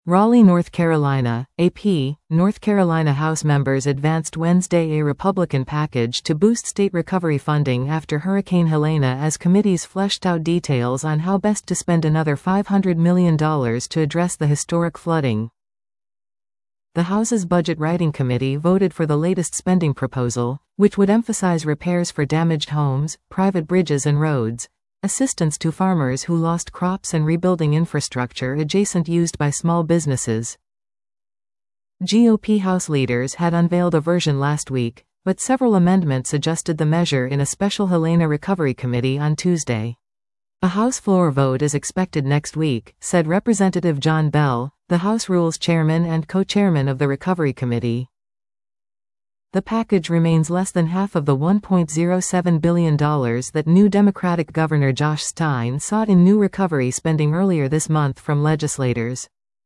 Raleigh, North Carolina, AP, North Carolina House members advanced Wednesday a Republican package to boost state recovery funding after Hurricane Helene as committees fleshed out details on how best to spend another $500 million to address the historic flooding. The House's Budget Writing Committee voted for the latest spending proposal, which would emphasize repairs for damaged homes, private bridges and roads, assistance to farmers who lost crops and rebuilding infrastructure adjacent used by small businesses. GOP House leaders had unveiled a version last week, but several amendments adjusted the measure in a special Helene Recovery Committee on Tuesday. A House floor vote is expected next week, said Representative John Bell, the House Rules Chairman and co-chairman of the Recovery Committee. The package remains less than half of the $1.07 billion that new Democratic Governor Josh Stein sought in new recovery spending earlier this month from legislators.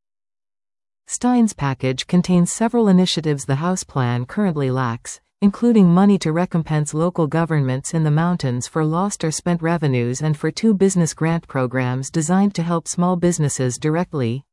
Stein's package contains several initiatives the House plan currently lacks, including money to recompense local governments in the mountains for lost or spent revenues and for 2 business grant programs designed to help small businesses directly.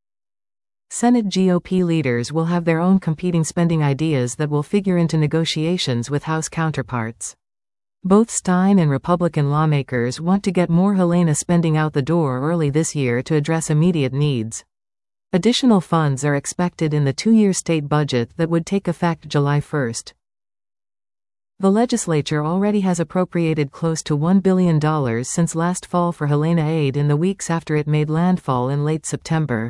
Senate GOP leaders will have their own competing spending ideas that will figure into negotiations with House counterparts. Both Stein and Republican lawmakers want to get more Helene spending out the door early this year to address immediate needs. Additional funds are expected in the 2-year state budget that would take effect July 1. The legislature already has appropriated close to $1 billion since last fall for Helene aid in the weeks after it made landfall in late September.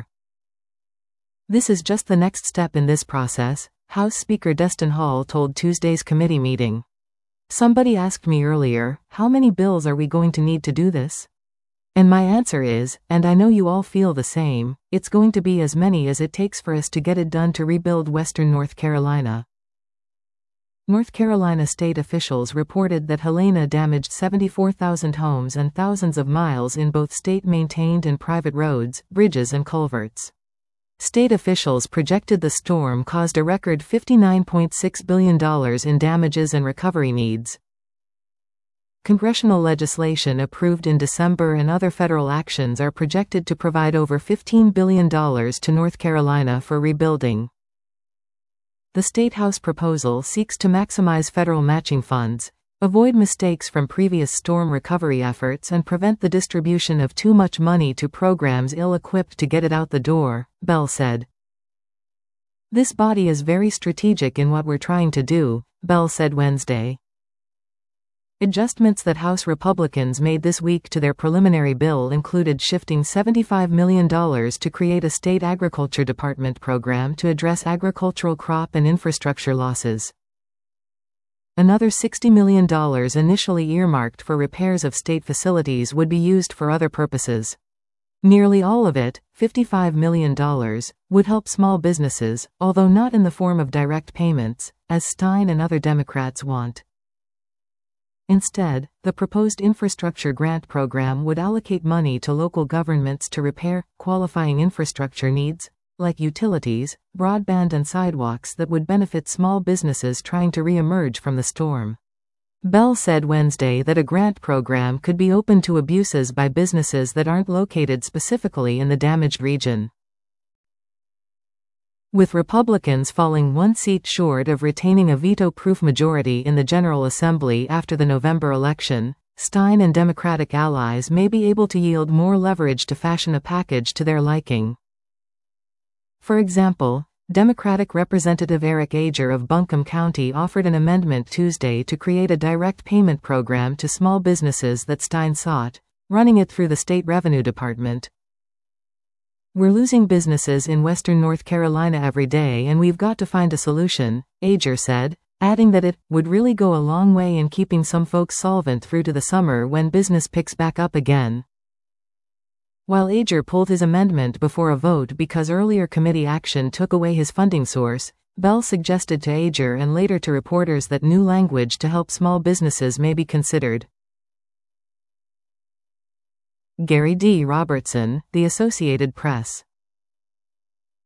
This is just the next step in this process, House Speaker Destin Hall told Tuesday's committee meeting. Somebody asked me earlier, how many bills are we going to need to do this? And my answer is, and I know you all feel the same, it's going to be as many as it takes for us to get it done to rebuild Western North Carolina. North Carolina state officials reported that Helene damaged 74,000 homes and thousands of miles in both state-maintained and private roads, bridges and culverts. State officials projected the storm caused a record $59.6 billion in damages and recovery needs. Congressional legislation approved in December and other federal actions are projected to provide over $15 billion to North Carolina for rebuilding. The State House proposal seeks to maximize federal matching funds, avoid mistakes from previous storm recovery efforts and prevent the distribution of too much money to programs ill-equipped to get it out the door, Bell said. This body is very strategic in what we're trying to do, Bell said Wednesday. Adjustments that House Republicans made this week to their preliminary bill included shifting $75 million to create a state agriculture department program to address agricultural crop and infrastructure losses. Another $60 million initially earmarked for repairs of state facilities would be used for other purposes. Nearly all of it, $55 million, would help small businesses, although not in the form of direct payments, as Stein and other Democrats want. Instead, the proposed infrastructure grant program would allocate money to local governments to repair qualifying infrastructure needs, like utilities, broadband and sidewalks that would benefit small businesses trying to re-emerge from the storm. Bell said Wednesday that a grant program could be open to abuses by businesses that aren't located specifically in the damaged region. With Republicans falling 1 seat short of retaining a veto-proof majority in the General Assembly after the November election, Stein and Democratic allies may be able to yield more leverage to fashion a package to their liking. For example, Democratic Representative Eric Ager of Buncombe County offered an amendment Tuesday to create a direct payment program to small businesses that Stein sought, running it through the state revenue department. We're losing businesses in Western North Carolina every day and we've got to find a solution, Ager said, adding that it would really go a long way in keeping some folks solvent through to the summer when business picks back up again. While Ager pulled his amendment before a vote because earlier committee action took away his funding source, Bell suggested to Ager and later to reporters that new language to help small businesses may be considered. Gary D. Robertson, The Associated Press.